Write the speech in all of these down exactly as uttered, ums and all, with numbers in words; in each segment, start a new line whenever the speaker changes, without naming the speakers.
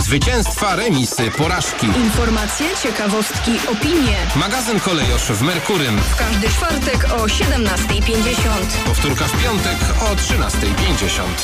Zwycięstwa, remisy, porażki.
Informacje, ciekawostki, opinie.
Magazyn Kolejosz w Merkurym.
W każdy czwartek o siedemnasta pięćdziesiąt.
Powtórka w piątek o trzynasta pięćdziesiąt.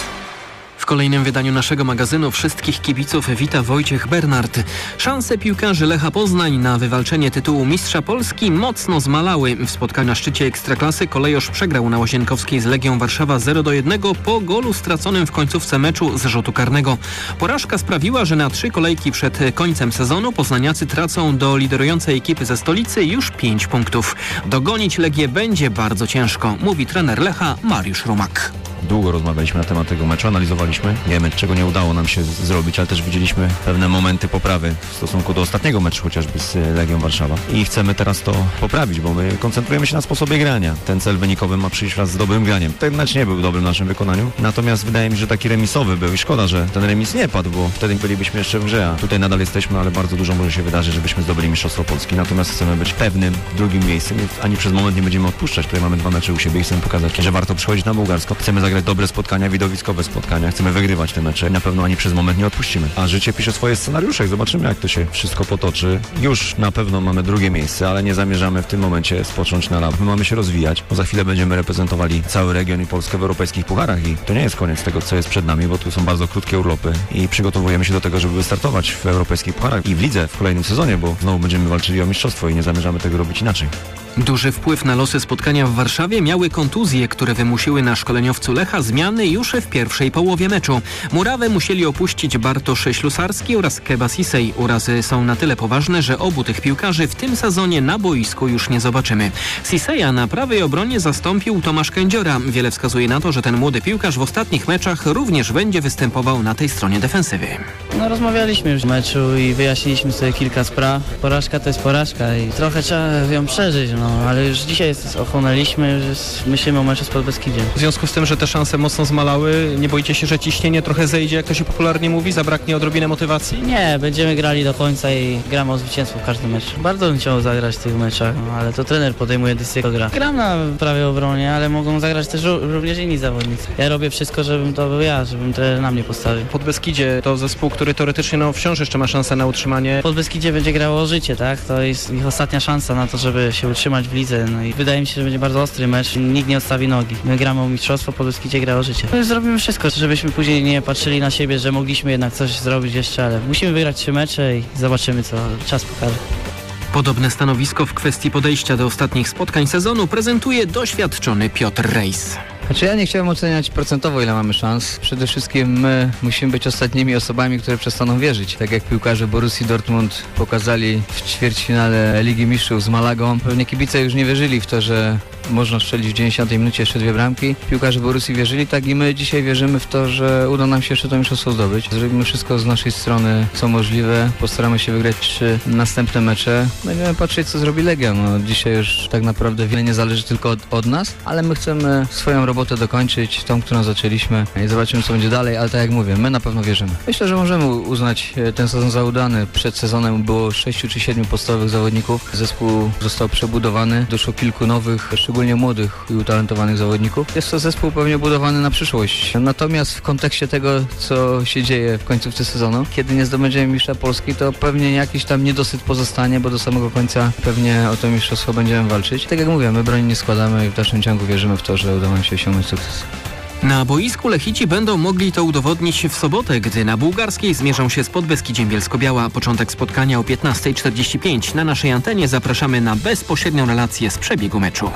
W kolejnym wydaniu naszego magazynu wszystkich kibiców wita Wojciech Bernard. Szanse piłkarzy Lecha Poznań na wywalczenie tytułu mistrza Polski mocno zmalały. W spotkaniu na szczycie Ekstraklasy Kolejosz przegrał na Łazienkowskiej z Legią Warszawa zero do jednego po golu straconym w końcówce meczu z rzutu karnego. Porażka sprawiła, że na trzy kolejki przed końcem sezonu poznaniacy tracą do liderującej ekipy ze stolicy już pięć punktów. Dogonić Legię będzie bardzo ciężko, mówi trener Lecha Mariusz Rumak.
Długo rozmawialiśmy na temat tego meczu, analizowaliśmy. Wiemy, czego nie udało nam się z- zrobić, ale też widzieliśmy pewne momenty poprawy w stosunku do ostatniego meczu, chociażby z Legią Warszawa. I chcemy teraz to poprawić, bo my koncentrujemy się na sposobie grania. Ten cel wynikowy ma przyjść wraz z dobrym graniem. Ten mecz nie był dobrym w naszym wykonaniu, natomiast wydaje mi się, że taki remisowy był i szkoda, że ten remis nie padł, bo wtedy bylibyśmy jeszcze w grze, a tutaj nadal jesteśmy, ale bardzo dużo może się wydarzyć, żebyśmy zdobyli Mistrzostwo Polski. Natomiast chcemy być pewnym drugim miejscem i ani przez moment nie będziemy odpuszczać. Tutaj mamy dwa mecze u siebie i chcemy pokazać, że warto przychodzić na Bułgarsko. Chcemy zagrać dobre spotkania, widowiskowe spotkania. Chcemy wygrywać te mecze i na pewno ani przez moment nie odpuścimy. A życie pisze swoje scenariusze i zobaczymy, jak to się wszystko potoczy. Już na pewno mamy drugie miejsce, ale nie zamierzamy w tym momencie spocząć na laurach. My mamy się rozwijać, bo za chwilę będziemy reprezentowali cały region i Polskę w europejskich pucharach i to nie jest koniec tego, co jest przed nami, bo tu są bardzo krótkie urlopy i przygotowujemy się do tego, żeby wystartować w europejskich pucharach i w lidze w kolejnym sezonie, bo znowu będziemy walczyli o mistrzostwo i nie zamierzamy tego robić inaczej.
Duży wpływ na losy spotkania w Warszawie miały kontuzje, które wymusiły na szkoleniowcu Lecha zmiany już w pierwszej połowie meczu. Murawę musieli opuścić Bartosz Ślusarski oraz Keba Sisej. Urazy są na tyle poważne, że obu tych piłkarzy w tym sezonie na boisku już nie zobaczymy. Siseja na prawej obronie zastąpił Tomasz Kędziora. Wiele wskazuje na to, że ten młody piłkarz w ostatnich meczach również będzie występował na tej stronie defensywy.
No rozmawialiśmy już o meczu i wyjaśniliśmy sobie kilka spraw. Porażka to jest porażka i trochę trzeba ją przeżyć, no ale już dzisiaj jest, ochłonęliśmy, już myślimy o meczu z Podbeskidziem.
W związku z tym, że te szanse mocno zmalały, nie boicie się, że ciśnienie trochę zejdzie, jak to się popularnie mówi, zabraknie odrobinę motywacji?
Nie, będziemy grali do końca i gramy o zwycięstwo w każdym meczu. Bardzo bym chciał zagrać w tych meczach, no, ale to trener podejmuje decyzję, kto gra. Gram na prawej obronie, ale mogą zagrać też również inni zawodnicy. Ja robię wszystko, żebym to był ja, żebym trener na mnie postawił.
Podbeskidzie to zespół, który teoretycznie no, wciąż jeszcze ma szansę na utrzymanie.
Podbeskidzie będzie grało o życie, tak? To jest ich ostatnia szansa na to, żeby się utrzymać w lidze. No i wydaje mi się, że będzie bardzo ostry mecz. Nikt nie odstawi nogi. My gramy o mistrzostwo, Podbeskidzie gra o życie. My zrobimy wszystko, żebyśmy później nie patrzyli na siebie, że mogliśmy jednak coś zrobić jeszcze, ale musimy wygrać trzy mecze i zobaczymy, co czas pokaże.
Podobne stanowisko w kwestii podejścia do ostatnich spotkań sezonu prezentuje doświadczony Piotr Rejs.
Znaczy ja nie chciałem oceniać procentowo, ile mamy szans. Przede wszystkim my musimy być ostatnimi osobami, które przestaną wierzyć. Tak jak piłkarze Borussii Dortmund pokazali w ćwierćfinale Ligi Mistrzów z Malagą. Pewnie kibice już nie wierzyli w to, że można strzelić w dziewięćdziesiątej minucie jeszcze dwie bramki. Piłkarze Borussii wierzyli, tak i my dzisiaj wierzymy w to, że uda nam się jeszcze to mistrzostwo zdobyć. Zrobimy wszystko z naszej strony, co możliwe. Postaramy się wygrać trzy następne mecze. Będziemy patrzeć, co zrobi Legia. No, dzisiaj już tak naprawdę wiele nie zależy tylko od, od nas, ale my chcemy swoją robotę dokończyć, tą, którą zaczęliśmy i zobaczymy, co będzie dalej, ale tak jak mówię, my na pewno wierzymy. Myślę, że możemy uznać ten sezon za udany. Przed sezonem było sześciu czy siedmiu podstawowych zawodników. Zespół został przebudowany, doszło kilku nowych, szczególnie młodych i utalentowanych zawodników. Jest to zespół pewnie budowany na przyszłość. Natomiast w kontekście tego, co się dzieje w końcówce sezonu, kiedy nie zdobędziemy mistrza Polski, to pewnie jakiś tam niedosyt pozostanie, bo do samego końca pewnie o to mistrzostwo będziemy walczyć. Tak jak mówię, my broni nie składamy i w dalszym ciągu wierzymy w to, że uda nam się osiągnąć sukces.
Na boisku Lechici będą mogli to udowodnić w sobotę, gdy na Bułgarskiej zmierzą się z Podbeskidziem Bielsko-Biała. Początek spotkania o piętnasta czterdzieści pięć. Na naszej antenie zapraszamy na bezpośrednią relację z przebiegu meczu.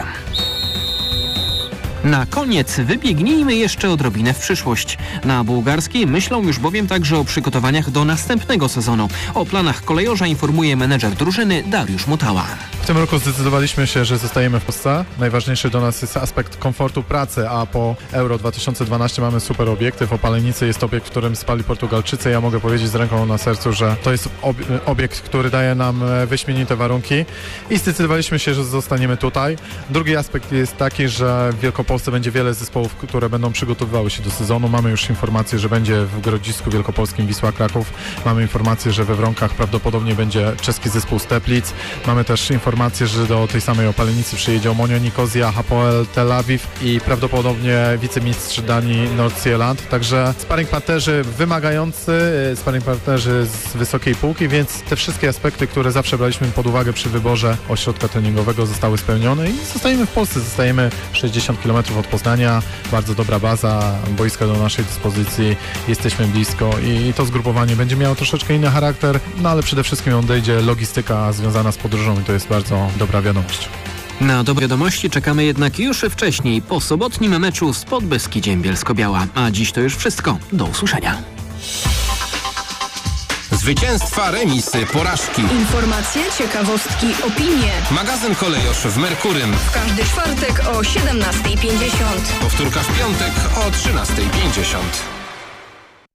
Na koniec wybiegnijmy jeszcze odrobinę w przyszłość. Na Bułgarskiej myślą już bowiem także o przygotowaniach do następnego sezonu. O planach kolejorza informuje menedżer drużyny Dariusz Mutała.
W tym roku zdecydowaliśmy się, że zostajemy w Polsce. Najważniejszy do nas jest aspekt komfortu pracy, a po Euro dwa tysiące dwanaście mamy super obiektyw. Opalenicy jest obiekt, w którym spali Portugalczycy. Ja mogę powiedzieć z ręką na sercu, że to jest ob- obiekt, który daje nam wyśmienite warunki i zdecydowaliśmy się, że zostaniemy tutaj. Drugi aspekt jest taki, że w Wielkopolsce Wielkopolsce będzie wiele zespołów, które będą przygotowywały się do sezonu. Mamy już informację, że będzie w Grodzisku Wielkopolskim Wisła Kraków. Mamy informację, że we Wronkach prawdopodobnie będzie czeski zespół z Teplic. Mamy też informację, że do tej samej Opalenicy przyjedzie Omonia Nikozja, Hapoel Tel Awiw i prawdopodobnie wicemistrz Danii Nordsjælland. Także sparring partnerzy wymagający, sparring partnerzy z wysokiej półki, więc te wszystkie aspekty, które zawsze braliśmy pod uwagę przy wyborze ośrodka treningowego, zostały spełnione i zostajemy w Polsce. Zostajemy sześćdziesiąt kilometrów od Poznania, bardzo dobra baza, boiska do naszej dyspozycji, jesteśmy blisko i to zgrupowanie będzie miało troszeczkę inny charakter, no ale przede wszystkim odejdzie logistyka związana z podróżą i to jest bardzo dobra wiadomość.
Na dobre wiadomości czekamy jednak już wcześniej, po sobotnim meczu z Podbeskidziem Bielsko-Biała. A dziś to już wszystko. Do usłyszenia.
Zwycięstwa, remisy, porażki.
Informacje, ciekawostki, opinie.
Magazyn Kolejosz w Merkurym.
W każdy czwartek o siedemnastej pięćdziesiąt.
Powtórka w piątek o trzynastej pięćdziesiąt.